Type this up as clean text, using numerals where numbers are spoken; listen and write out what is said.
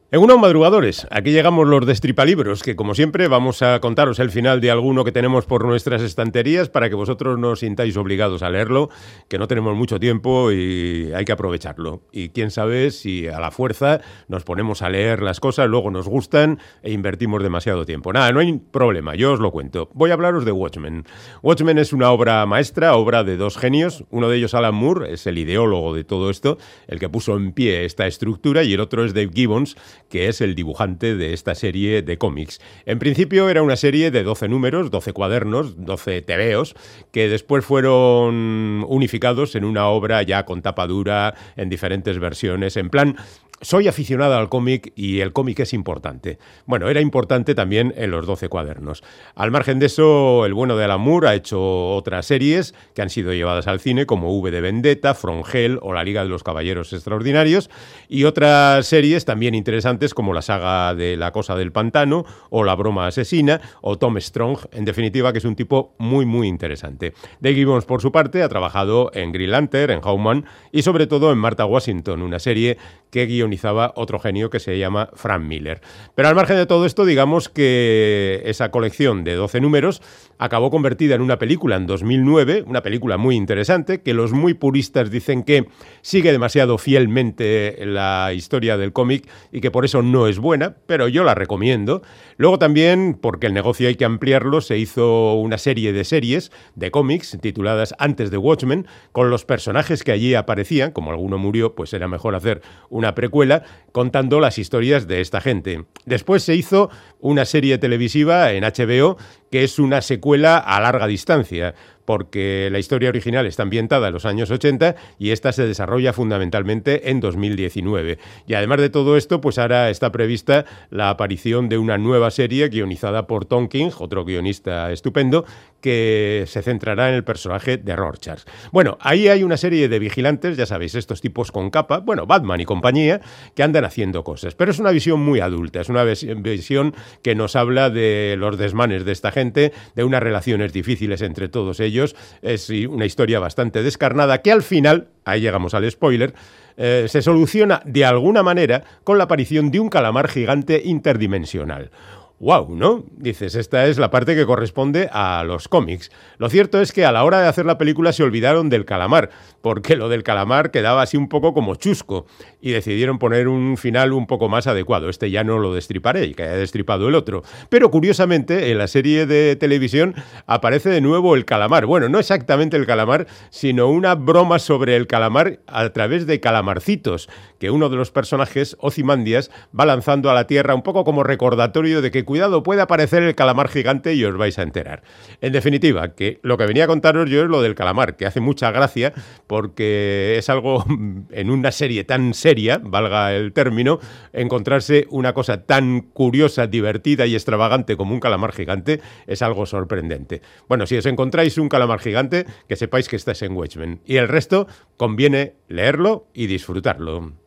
En unos madrugadores, aquí llegamos los destripalibros, que como siempre vamos a contaros el final de alguno que tenemos por nuestras estanterías para que vosotros no os sintáis obligados a leerlo, que no tenemos mucho tiempo y hay que aprovecharlo. Y quién sabe si a la fuerza nos ponemos a leer las cosas, luego nos gustan e invertimos demasiado tiempo. Nada, no hay problema, yo os lo cuento. Voy a hablaros de Watchmen. Watchmen es una obra maestra, obra de dos genios. Uno de ellos, Alan Moore, es el ideólogo de todo esto, el que puso en pie esta estructura, y el otro es Dave Gibbons, que es el dibujante de esta serie de cómics. En principio era una serie de 12 números, 12 cuadernos, 12 tebeos, que después fueron unificados en una obra ya con tapa dura, en diferentes versiones, en plan... Soy aficionado al cómic y el cómic es importante. Bueno, era importante también en los 12 cuadernos. Al margen de eso, el bueno de Alan Moore ha hecho otras series que han sido llevadas al cine, como V de Vendetta, From Hell o La Liga de los Caballeros Extraordinarios, y otras series también interesantes como la saga de La Cosa del Pantano o La Broma Asesina o Tom Strong, en definitiva, que es un tipo muy, muy interesante. Dave Gibbons, por su parte, ha trabajado en Green Lantern, en Hawkman y sobre todo en Martha Washington, una serie que guionizaba otro genio que se llama Frank Miller. Pero al margen de todo esto, digamos que esa colección de 12 números acabó convertida en una película en 2009, una película muy interesante, que los muy puristas dicen que sigue demasiado fielmente la historia del cómic y que por eso no es buena, pero yo la recomiendo. Luego también, porque el negocio hay que ampliarlo, se hizo una serie de series de cómics tituladas Antes de Watchmen, con los personajes que allí aparecían. Como alguno murió, pues era mejor hacer una precuela contando las historias de esta gente. Después se hizo una serie televisiva en HBO que es una secuela a larga distancia, porque la historia original está ambientada en los años 80 y esta se desarrolla fundamentalmente en 2019. Y además de todo esto, pues ahora está prevista la aparición de una nueva serie guionizada por Tom King, otro guionista estupendo, que se centrará en el personaje de Rorschach. Bueno, ahí hay una serie de vigilantes, ya sabéis, estos tipos con capa, bueno, Batman y compañía, que andan haciendo cosas. Pero es una visión muy adulta, es una visión que nos habla de los desmanes de esta gente, de unas relaciones difíciles entre todos ellos. Es una historia bastante descarnada que al final, ahí llegamos al spoiler, se soluciona de alguna manera con la aparición de un calamar gigante interdimensional. ¡Wow! ¿No? Dices, esta es la parte que corresponde a los cómics. Lo cierto es que a la hora de hacer la película se olvidaron del calamar, porque lo del calamar quedaba así un poco como chusco, y decidieron poner un final un poco más adecuado. Este ya no lo destriparé, que haya destripado el otro. Pero curiosamente, en la serie de televisión aparece de nuevo el calamar. Bueno, no exactamente el calamar, sino una broma sobre el calamar a través de calamarcitos, que uno de los personajes, Ozymandias, va lanzando a la Tierra un poco como recordatorio de que cuidado, puede aparecer el calamar gigante y os vais a enterar. En definitiva, que lo que venía a contaros yo es lo del calamar, que hace mucha gracia porque es algo, en una serie tan seria, valga el término, encontrarse una cosa tan curiosa, divertida y extravagante como un calamar gigante es algo sorprendente. Bueno, si os encontráis un calamar gigante, que sepáis que estáis en Watchmen. Y el resto, conviene leerlo y disfrutarlo.